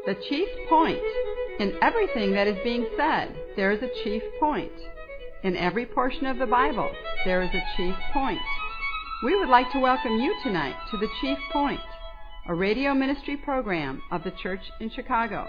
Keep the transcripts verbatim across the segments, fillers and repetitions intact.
The chief point. In everything that is being said, there is a chief point. In every portion of the Bible, there is a chief point. We would like to welcome you tonight to The Chief Point, a radio ministry program of the church in Chicago.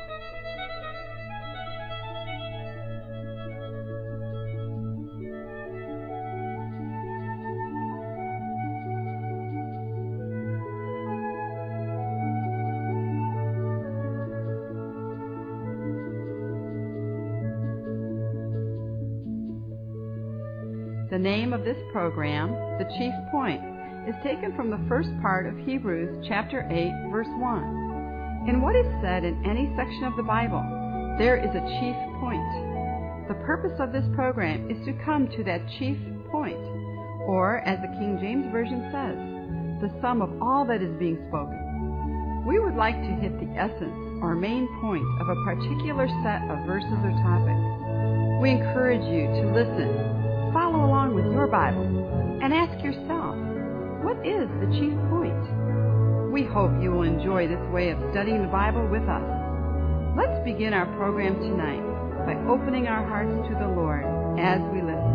The name of this program, The Chief Point, is taken from the first part of Hebrews chapter eight, verse one. In what is said in any section of the Bible, there is a chief point. The purpose of this program is to come to that chief point, or, as the King James Version says, the sum of all that is being spoken. We would like to hit the essence or main point of a particular set of verses or topics. We encourage you to listen, follow along with your Bible, and ask yourself, what is the chief point? We hope you will enjoy this way of studying the Bible with us. Let's begin our program tonight by opening our hearts to the Lord as we listen.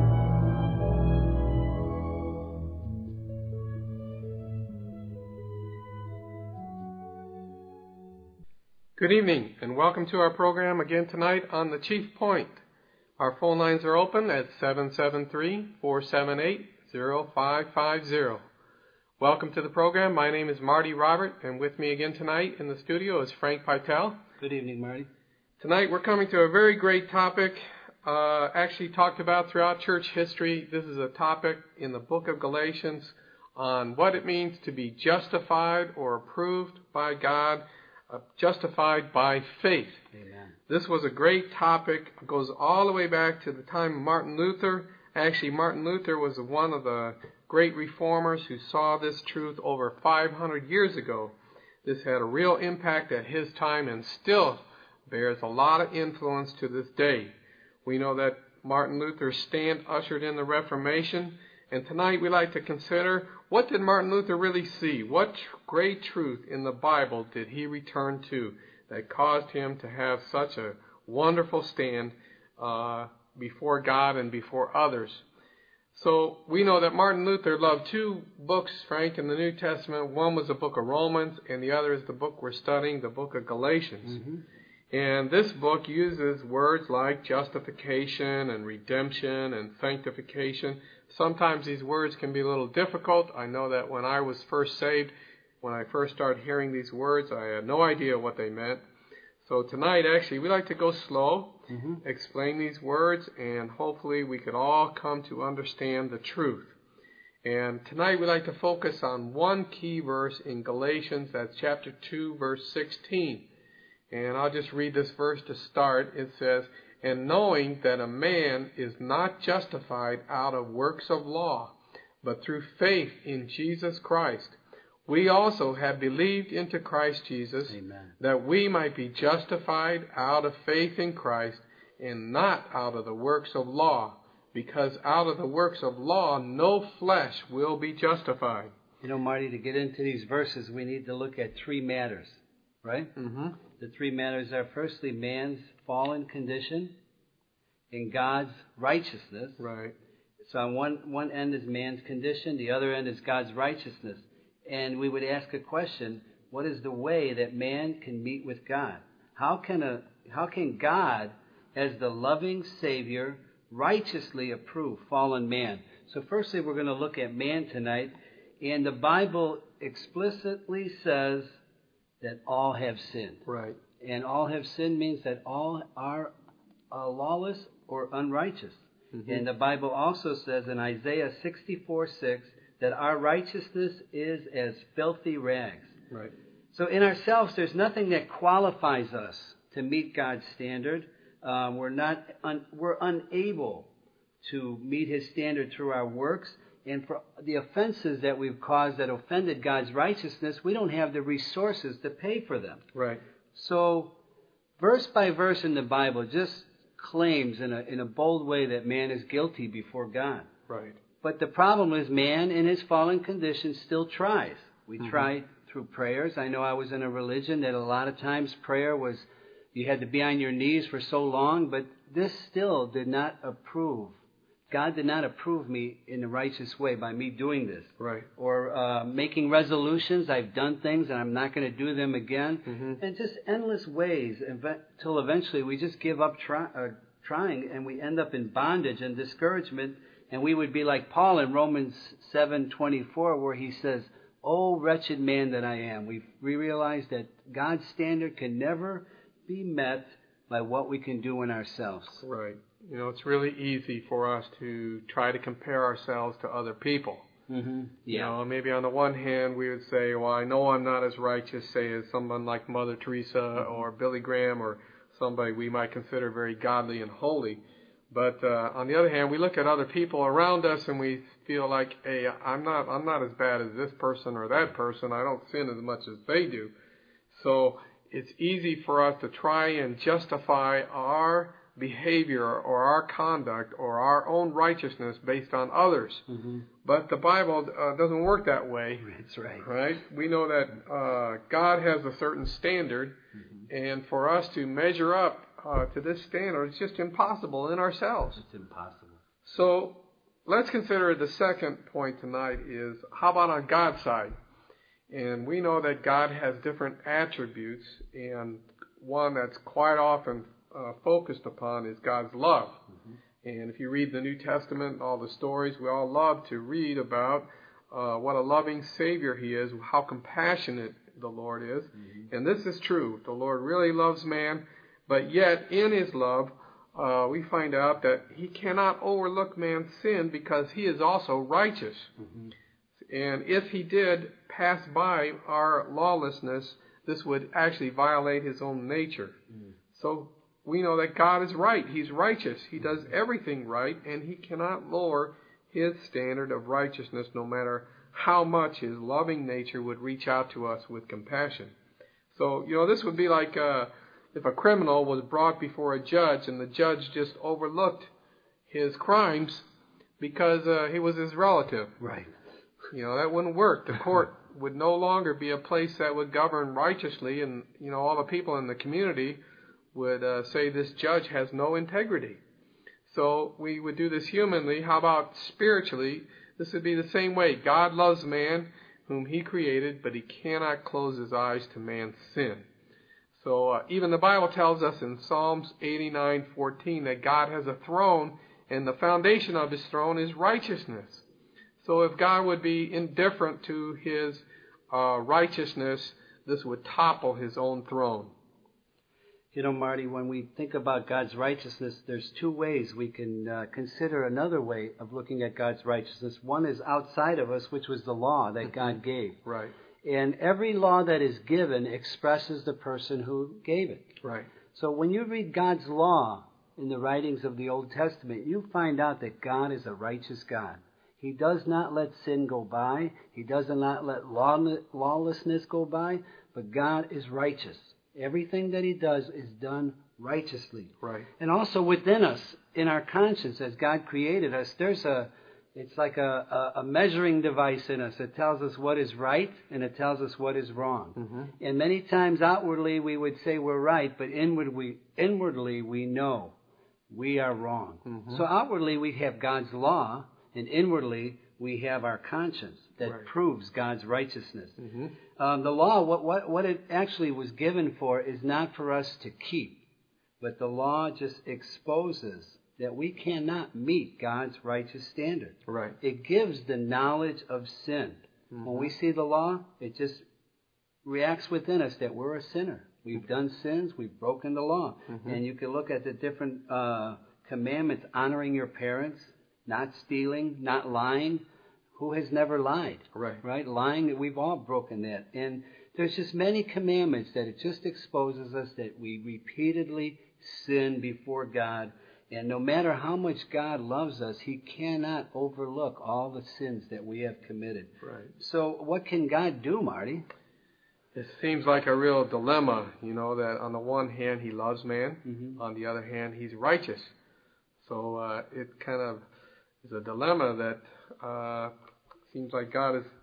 Good evening, and welcome to our program again tonight on The Chief Point. Our phone lines are open at seven seven three, four seven eight, zero five five zero. Welcome to the program. My name is Marty Robert, and with me again tonight in the studio is Frank Pytel. Good evening, Marty. Tonight we're coming to a very great topic, uh, actually talked about throughout church history. This is a topic in the book of Galatians on what it means to be justified or approved by God, uh, justified by faith. Amen. This was a great topic. It goes all the way back to the time of Martin Luther. Actually, Martin Luther was one of the great reformers who saw this truth over five hundred years ago. This had a real impact at his time and still bears a lot of influence to this day. We know that Martin Luther's stand ushered in the Reformation, and tonight we like to consider, what did Martin Luther really see? What great truth in the Bible did he return to that caused him to have such a wonderful stand uh, before God and before others? So we know that Martin Luther loved two books, Frank, in the New Testament. One was the book of Romans, and the other is the book we're studying, the book of Galatians. Mm-hmm. And this book uses words like justification and redemption and sanctification. Sometimes these words can be a little difficult. I know that when I was first saved, when I first started hearing these words, I had no idea what they meant. So tonight, actually, we like to go slow, mm-hmm. explain these words, and hopefully we could all come to understand the truth. And tonight we like to focus on one key verse in Galatians, that's chapter two, verse sixteen. And I'll just read this verse to start. It says, "And knowing that a man is not justified out of works of law, but through faith in Jesus Christ, we also have believed into Christ Jesus, Amen. That we might be justified out of faith in Christ and not out of the works of law, because out of the works of law no flesh will be justified." You know, Marty, to get into these verses, we need to look at three matters, right? Mm-hmm. The three matters are, firstly, man's fallen condition and God's righteousness. Right. So on one, one end is man's condition, the other end is God's righteousness. And we would ask a question, what is the way that man can meet with God? How can a how can God, as the loving Savior, righteously approve fallen man? So firstly, we're going to look at man tonight. And the Bible explicitly says that all have sinned. Right. And all have sinned means that all are uh, lawless or unrighteous. Mm-hmm. And the Bible also says in Isaiah sixty-four six, that our righteousness is as filthy rags. Right. So in ourselves, there's nothing that qualifies us to meet God's standard. Um, we're not, un, we're unable to meet His standard through our works. And for the offenses that we've caused that offended God's righteousness, we don't have the resources to pay for them. Right. So, verse by verse in the Bible just claims in a in a bold way that man is guilty before God. Right. But the problem is man in his fallen condition still tries. We mm-hmm. try through prayers. I know I was in a religion that a lot of times prayer was, you had to be on your knees for so long, but this still did not approve. God did not approve me in a righteous way by me doing this. Right. Or uh, making resolutions. I've done things and I'm not going to do them again. Mm-hmm. And just endless ways until eventually we just give up try, uh, trying and we end up in bondage and discouragement. And we would be like Paul in Romans seven twenty-four, where he says, "Oh, wretched man that I am." We we realize that God's standard can never be met by what we can do in ourselves. Right. You know, it's really easy for us to try to compare ourselves to other people. Mm-hmm. Yeah. You know, maybe on the one hand we would say, well, I know I'm not as righteous, say, as someone like Mother Teresa mm-hmm. or Billy Graham or somebody we might consider very godly and holy. But uh, on the other hand, we look at other people around us and we feel like, hey, I'm not, I'm not as bad as this person or that person. I don't sin as much as they do. So it's easy for us to try and justify our behavior or our conduct or our own righteousness based on others. Mm-hmm. But the Bible uh, doesn't work that way. That's right. Right? We know that uh, God has a certain standard, mm-hmm. and for us to measure up uh, to this standard, it's just impossible in ourselves. It's impossible. So let's consider the second point tonight is, how about on God's side? And we know that God has different attributes, and one that's quite often uh, focused upon is God's love. Mm-hmm. And if you read the New Testament and all the stories, we all love to read about uh, what a loving Savior He is, how compassionate the Lord is. Mm-hmm. And this is true. The Lord really loves man, but yet in His love, uh, we find out that He cannot overlook man's sin because He is also righteous. Mm-hmm. And if He did pass by our lawlessness, this would actually violate His own nature. Mm. So we know that God is right. He's righteous. He does everything right, and He cannot lower His standard of righteousness no matter how much His loving nature would reach out to us with compassion. So, you know, this would be like uh, if a criminal was brought before a judge and the judge just overlooked his crimes because uh, he was his relative. Right. You know, that wouldn't work. The court would no longer be a place that would govern righteously, and, you know, all the people in the community would uh, say this judge has no integrity. So we would do this humanly. How about spiritually? This would be the same way. God loves man whom He created, but He cannot close His eyes to man's sin. So uh, even the Bible tells us in Psalms eighty-nine fourteen that God has a throne, and the foundation of His throne is righteousness. So if God would be indifferent to His uh, righteousness, this would topple His own throne. You know, Marty, when we think about God's righteousness, there's two ways we can uh, consider another way of looking at God's righteousness. One is outside of us, which was the law that God gave. Right. And every law that is given expresses the person who gave it. Right. So when you read God's law in the writings of the Old Testament, you find out that God is a righteous God. He does not let sin go by. He does not let lawlessness go by. But God is righteous. Everything that He does is done righteously. Right. And also within us, in our conscience, as God created us, there's a, it's like a, a, a measuring device in us. It tells us what is right and it tells us what is wrong. Mm-hmm. And many times outwardly we would say we're right, but inwardly, inwardly we know we are wrong. Mm-hmm. So outwardly we have God's law, and inwardly we have our conscience that right. proves God's righteousness. Mm-hmm. Um, the law, what, what, what it actually was given for is not for us to keep, but the law just exposes that we cannot meet God's righteous standard. Right. It gives the knowledge of sin. Mm-hmm. When we see the law, it just reacts within us that we're a sinner. We've done sins, we've broken the law. Mm-hmm. And you can look at the different uh, commandments, honoring your parents, not stealing, not lying. Who has never lied? Right. Right? Lying, we've all broken that. And there's just many commandments that it just exposes us that we repeatedly sin before God. And no matter how much God loves us, He cannot overlook all the sins that we have committed. Right. So what can God do, Marty? It seems like a real dilemma, you know, that on the one hand He loves man, mm-hmm. on the other hand He's righteous. So uh, it kind of is a dilemma that uh, seems like God is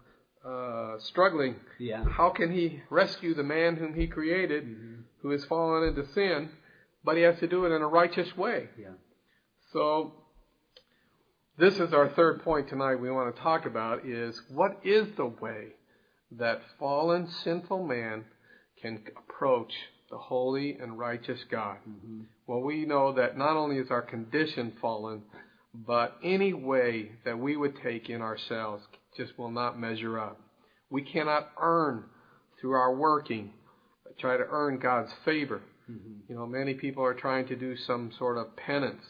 uh, struggling. Yeah. How can he rescue the man whom he created, mm-hmm. who has fallen into sin, but he has to do it in a righteous way. Yeah. So this is our third point tonight we want to talk about is what is the way that fallen, sinful man can approach the holy and righteous God? Mm-hmm. Well, we know that not only is our condition fallen, but any way that we would take in ourselves just will not measure up. We cannot earn through our working, try to earn God's favor. Mm-hmm. You know, many people are trying to do some sort of penance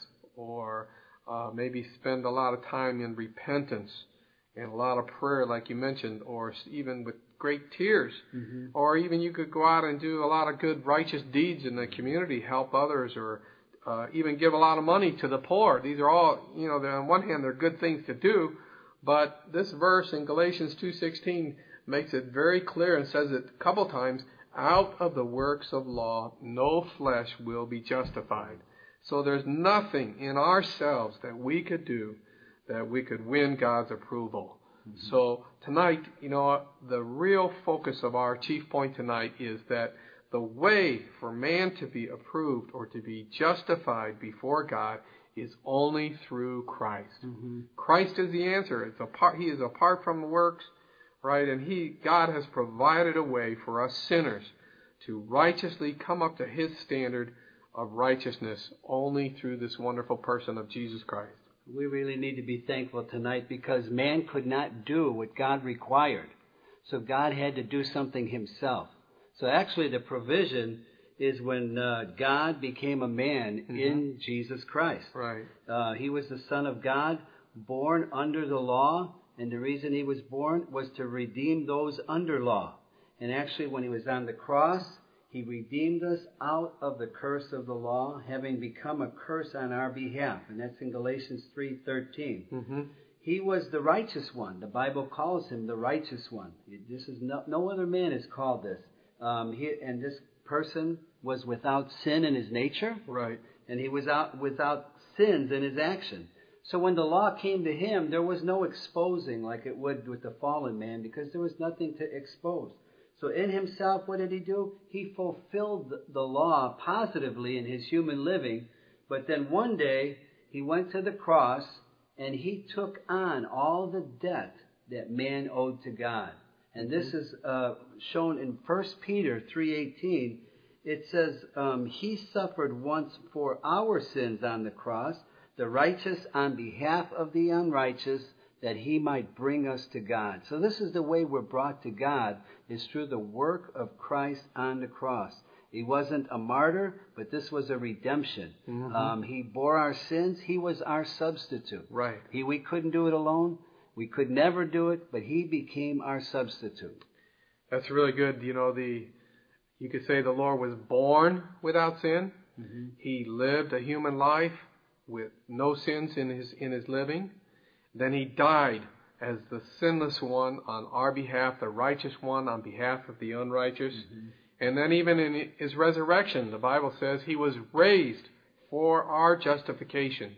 or uh, maybe spend a lot of time in repentance and a lot of prayer, like you mentioned, or even with great tears. Mm-hmm. Or even you could go out and do a lot of good righteous deeds in the community, help others, or uh, even give a lot of money to the poor. These are all, you know, on one hand, they're good things to do, but this verse in Galatians two sixteen makes it very clear and says it a couple times, out of the works of law, no flesh will be justified. So there's nothing in ourselves that we could do that we could win God's approval. Mm-hmm. So tonight, you know, the real focus of our chief point tonight is that the way for man to be approved or to be justified before God is only through Christ. Mm-hmm. Christ is the answer. It's apart, he is apart from the works, right? And he, God has provided a way for us sinners to righteously come up to his standard of righteousness only through this wonderful person of Jesus Christ. We really need to be thankful tonight because man could not do what God required. So God had to do something himself. So actually the provision is when uh, God became a man mm-hmm. in Jesus Christ. Right. Uh, he was the Son of God, born under the law, and the reason he was born was to redeem those under law. And actually when he was on the cross, he redeemed us out of the curse of the law, having become a curse on our behalf. And that's in Galatians three thirteen. Mm-hmm. He was the righteous one. The Bible calls him the righteous one. This is no, no other man is called this. Um, he, and this person was without sin in his nature. Right. And he was out, without sins in his action. So when the law came to him, there was no exposing like it would with the fallen man because there was nothing to expose. So in himself, what did he do? He fulfilled the law positively in his human living. But then one day, he went to the cross and he took on all the debt that man owed to God. And this is uh, shown in First Peter three eighteen. It says, um, he suffered once for our sins on the cross, the righteous on behalf of the unrighteous, that he might bring us to God. So this is the way we're brought to God, is through the work of Christ on the cross. He wasn't a martyr, but this was a redemption. Mm-hmm. Um, he bore our sins. He was our substitute. Right. He, we couldn't do it alone. We could never do it, but he became our substitute. That's really good. You know, the you could say the Lord was born without sin. Mm-hmm. He lived a human life with no sins in his in his living. Then he died as the sinless one on our behalf, the righteous one on behalf of the unrighteous. Mm-hmm. And then even in his resurrection, the Bible says he was raised for our justification.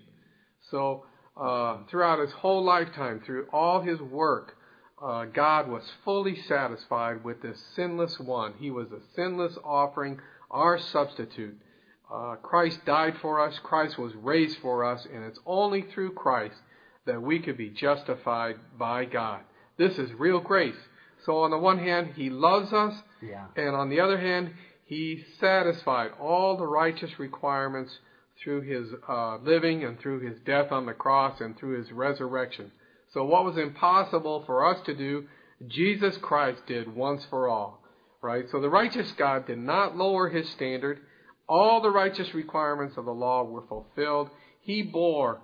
So uh, throughout his whole lifetime, through all his work, uh, God was fully satisfied with this sinless one. He was a sinless offering, our substitute. Uh, Christ died for us. Christ was raised for us. And it's only through Christ that we could be justified by God. This is real grace. So on the one hand, he loves us. Yeah. And on the other hand, he satisfied all the righteous requirements through his uh, living and through his death on the cross and through his resurrection. So what was impossible for us to do, Jesus Christ did once for all. Right? So the righteous God did not lower his standard. All the righteous requirements of the law were fulfilled. He bore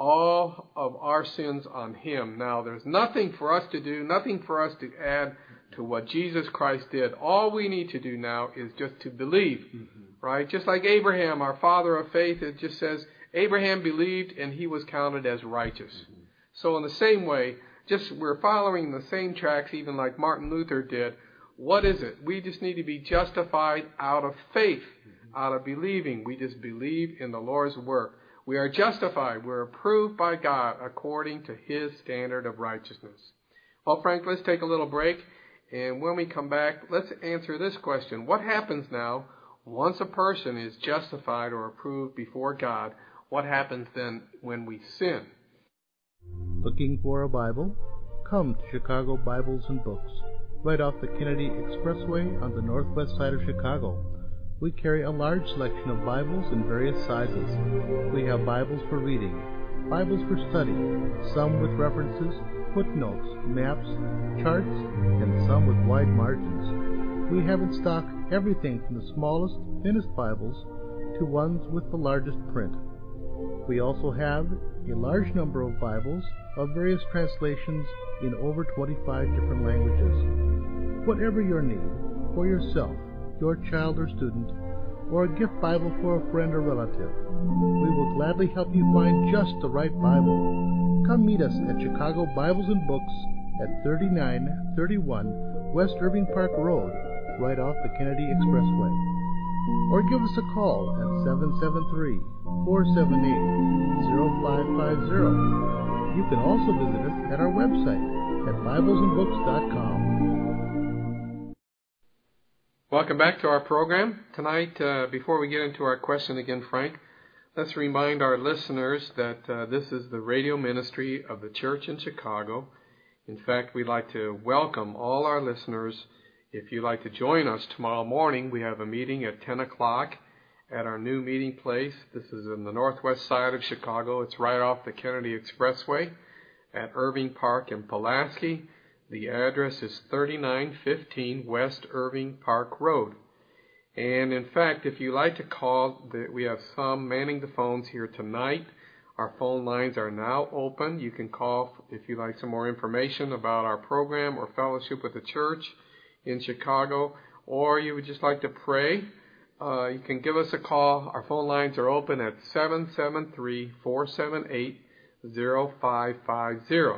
all of our sins on him. Now, there's nothing for us to do, nothing for us to add to what Jesus Christ did. All we need to do now is just to believe, mm-hmm. right? Just like Abraham, our father of faith, it just says, Abraham believed and he was counted as righteous. Mm-hmm. So in the same way, just we're following the same tracks, even like Martin Luther did. What is it? We just need to be justified out of faith, mm-hmm. out of believing. We just believe in the Lord's work. We are justified. We're approved by God according to his standard of righteousness. Well, Frank, let's take a little break. And when we come back, let's answer this question. What happens now once a person is justified or approved before God? What happens then when we sin? Looking for a Bible? Come to Chicago Bibles and Books, right off the Kennedy Expressway on the northwest side of Chicago. We carry a large selection of Bibles in various sizes. We have Bibles for reading, Bibles for study, some with references, footnotes, maps, charts, and some with wide margins. We have in stock everything from the smallest, thinnest Bibles to ones with the largest print. We also have a large number of Bibles of various translations in over twenty-five different languages. Whatever your need, for yourself, your child or student, or a gift Bible for a friend or relative, we will gladly help you find just the right Bible. Come meet us at Chicago Bibles and Books at thirty-nine thirty-one West Irving Park Road, right off the Kennedy Expressway. Or give us a call at seven seven three, four seven eight, zero five five zero. You can also visit us at our website at bibles and books dot com. Welcome back to our program. Tonight, uh, before we get into our question again, Frank, let's remind our listeners that uh, this is the radio ministry of the church in Chicago. In fact, we'd like to welcome all our listeners. If you'd like to join us tomorrow morning, we have a meeting at ten o'clock at our new meeting place. This is in the northwest side of Chicago. It's right off the Kennedy Expressway at Irving Park in Pulaski. The address is thirty-nine fifteen West Irving Park Road. And in fact, if you'd like to call, we have some manning the phones here tonight. Our phone lines are now open. You can call if you'd like some more information about our program or fellowship with the church in Chicago, or you would just like to pray. Uh, you can give us a call. Our phone lines are open at seven seven three, four seven eight, zero five five zero.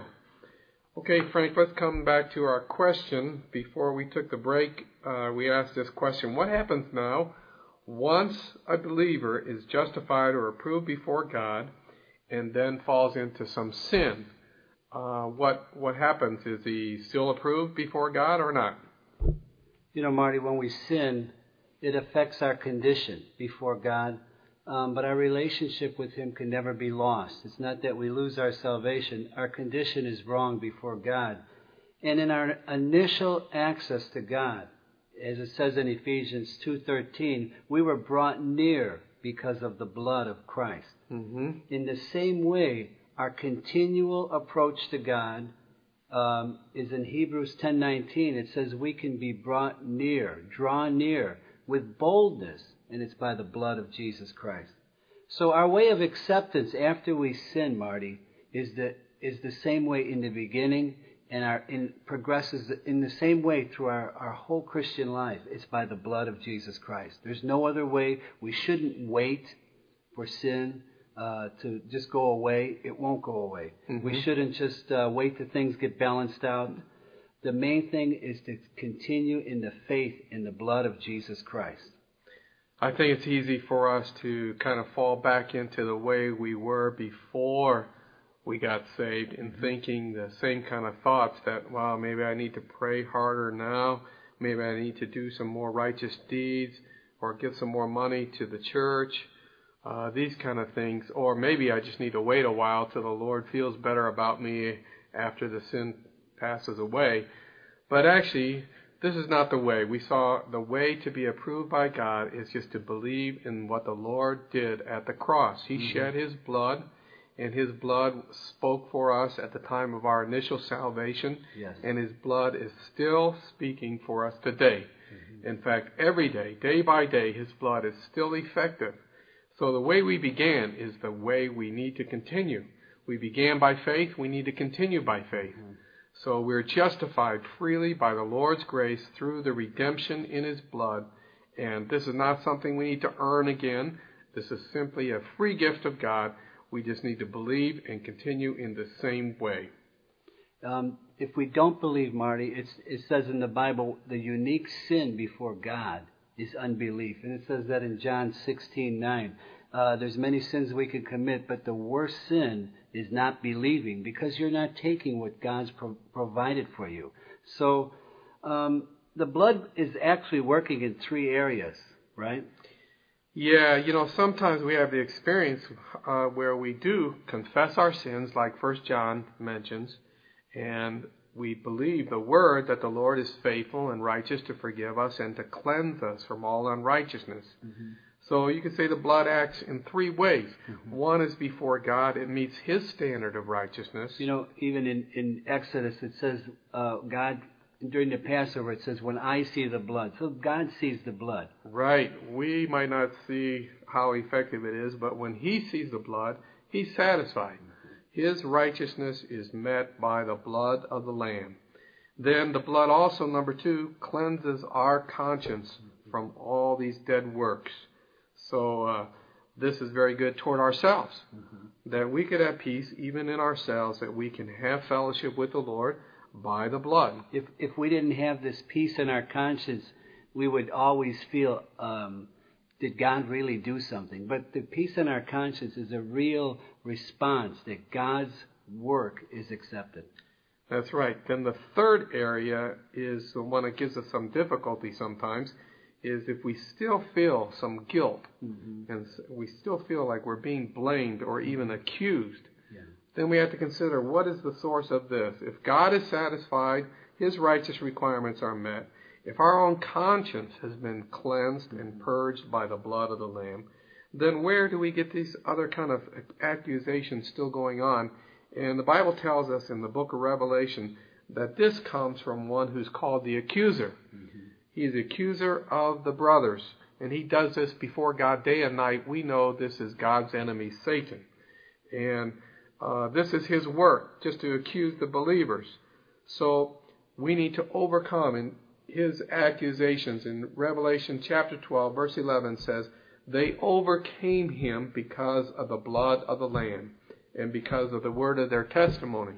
Okay, Frank, let's come back to our question. Before we took the break, uh, we asked this question. What happens now once a believer is justified or approved before God and then falls into some sin? Uh, what what happens? Is he still approved before God or not? You know, Marty, when we sin, it affects our condition before God, um, but our relationship with Him can never be lost. It's not that we lose our salvation. Our condition is wrong before God. And in our initial access to God, as it says in Ephesians two thirteen, we were brought near because of the blood of Christ. Mm-hmm. In the same way, our continual approach to God um, is in Hebrews ten nineteen. It says we can be brought near, draw near, with boldness, and it's by the blood of Jesus Christ. So our way of acceptance after we sin, Marty, is the is the same way in the beginning, and our in progresses in the same way through our, our whole Christian life. It's by the blood of Jesus Christ. There's no other way. We shouldn't wait for sin uh, to just go away. It won't go away. Mm-hmm. We shouldn't just uh, wait till things get balanced out. The main thing is to continue in the faith in the blood of Jesus Christ. I think it's easy for us to kind of fall back into the way we were before we got saved, in thinking the same kind of thoughts that, well, maybe I need to pray harder now, maybe I need to do some more righteous deeds, or give some more money to the church, uh, these kind of things, or maybe I just need to wait a while till the Lord feels better about me after the sin passes away. But actually, this is not the way. We saw the way to be approved by God is just to believe in what the Lord did at the cross. He mm-hmm. shed His blood, and His blood spoke for us at the time of our initial salvation. Yes. And His blood is still speaking for us today. Mm-hmm. In fact, every day, day by day, His blood is still effective. So the way we began is the way we need to continue. We began by faith, we need to continue by faith. Mm-hmm. So we're justified freely by the Lord's grace through the redemption in His blood. And this is not something we need to earn again. This is simply a free gift of God. We just need to believe and continue in the same way. Um, if we don't believe, Marty, it's, it says in the Bible, the unique sin before God is unbelief. And it says that in John sixteen nine. uh, there's many sins we can commit, but the worst sin is not believing, because you're not taking what God's pro- provided for you. So um, the blood is actually working in three areas, right? Yeah, you know, sometimes we have the experience uh, where we do confess our sins, like First John mentions, and we believe the word that the Lord is faithful and righteous to forgive us and to cleanse us from all unrighteousness. Mm-hmm. So you can say the blood acts in three ways. Mm-hmm. One is before God. It meets His standard of righteousness. You know, even in, in Exodus it says, uh, God, during the Passover it says, when I see the blood. So God sees the blood. Right. We might not see how effective it is, but when He sees the blood, He's satisfied. His righteousness is met by the blood of the Lamb. Then the blood also, number two, cleanses our conscience from all these dead works. So uh, this is very good toward ourselves, mm-hmm. that we could have peace even in ourselves, that we can have fellowship with the Lord by the blood. If if we didn't have this peace in our conscience, we would always feel, um, did God really do something? But the peace in our conscience is a real response that God's work is accepted. That's right. Then the third area is the one that gives us some difficulty sometimes, is if we still feel some guilt, mm-hmm. and we still feel like we're being blamed or even accused, yeah. then we have to consider, what is the source of this? If God is satisfied, His righteous requirements are met, if our own conscience has been cleansed mm-hmm. and purged by the blood of the Lamb, then where do we get these other kind of accusations still going on? And the Bible tells us in the book of Revelation that this comes from one who's called the accuser. Mm-hmm. He's the accuser of the brothers, and he does this before God day and night. We know this is God's enemy, Satan. And uh, this is his work, just to accuse the believers. So we need to overcome in his accusations. In Revelation chapter twelve, verse eleven says, they overcame him because of the blood of the Lamb and because of the word of their testimony.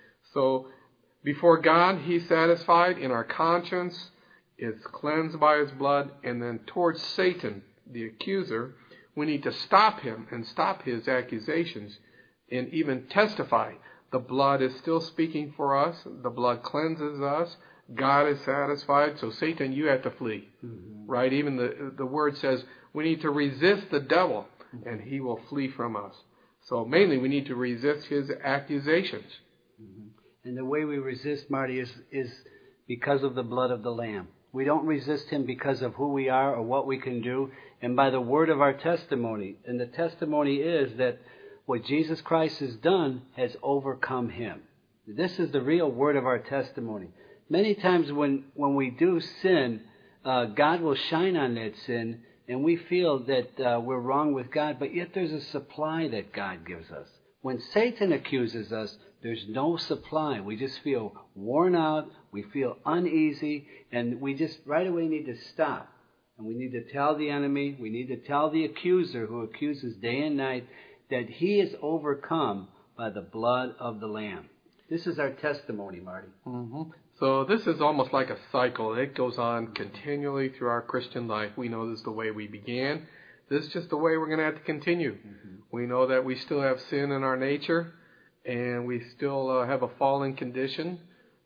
So before God, He's satisfied. In our conscience, it's cleansed by His blood. And then towards Satan, the accuser, we need to stop him and stop his accusations and even testify. The blood is still speaking for us. The blood cleanses us. God is satisfied. So Satan, you have to flee. Mm-hmm. Right? Even the, the word says we need to resist the devil and he will flee from us. So mainly we need to resist his accusations. Mm-hmm. And the way we resist, Marty, is, is because of the blood of the Lamb. We don't resist him because of who we are or what we can do, and by the word of our testimony. And the testimony is that what Jesus Christ has done has overcome him. This is the real word of our testimony. Many times when, when we do sin, uh, God will shine on that sin, and we feel that uh, we're wrong with God, but yet there's a supply that God gives us. When Satan accuses us, there's no supply. We just feel worn out, we feel uneasy, and we just right away need to stop. And we need to tell the enemy, we need to tell the accuser who accuses day and night that he is overcome by the blood of the Lamb. This is our testimony, Marty. Mm-hmm. So this is almost like a cycle. It goes on continually through our Christian life. We know this is the way we began. This is just the way we're going to have to continue. Mm-hmm. We know that we still have sin in our nature, and we still uh, have a fallen condition.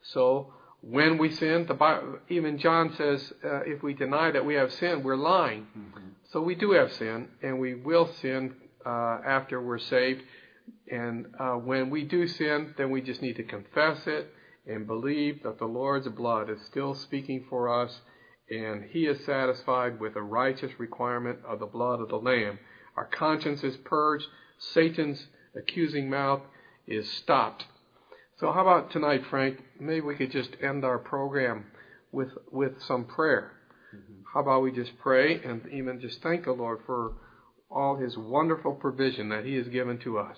So when we sin, the Bible, even John says, uh, if we deny that we have sin, we're lying. Mm-hmm. So we do have sin, and we will sin uh, after we're saved. And uh, when we do sin, then we just need to confess it and believe that the Lord's blood is still speaking for us, and He is satisfied with the righteous requirement of the blood of the Lamb. Our conscience is purged. Satan's accusing mouth is stopped. So how about tonight, Frank? Maybe we could just end our program with with some prayer. Mm-hmm. How about we just pray and even just thank the Lord for all His wonderful provision that He has given to us.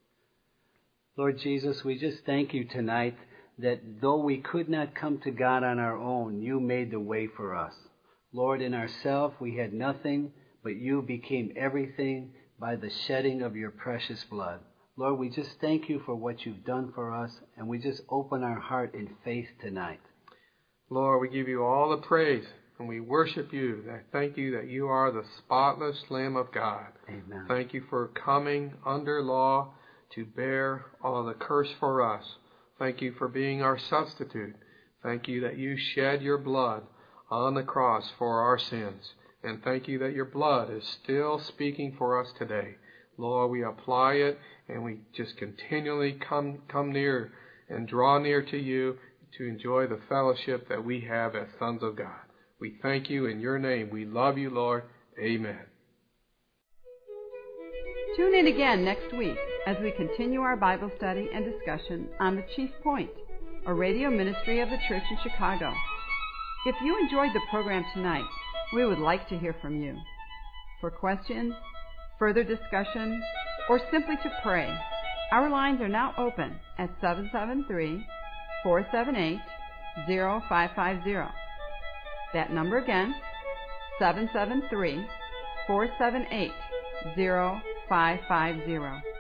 Lord Jesus, we just thank You tonight that though we could not come to God on our own, You made the way for us. Lord, in ourselves we had nothing, but You became everything by the shedding of Your precious blood. Lord, we just thank You for what You've done for us, and we just open our heart in faith tonight. Lord, we give You all the praise And we worship you. I thank you that you are the spotless Lamb of God. Amen. Thank you for coming under law to bear all the curse for us. Thank you for being our substitute. Thank you that you shed your blood on the cross for our sins. And thank you that your blood is still speaking for us today. Lord, we apply it and we just continually come come near and draw near to you to enjoy the fellowship that we have as sons of God. We thank you in your name. We love you, Lord. Amen. Tune in again next week as we continue our Bible study and discussion on The Chief Point, a radio ministry of the church in Chicago. If you enjoyed the program tonight, we would like to hear from you. For questions, further discussion, or simply to pray, our lines are now open at seven seven three, four seven eight, zero five five zero. That number again, seven seven three, four seven eight, zero five five zero.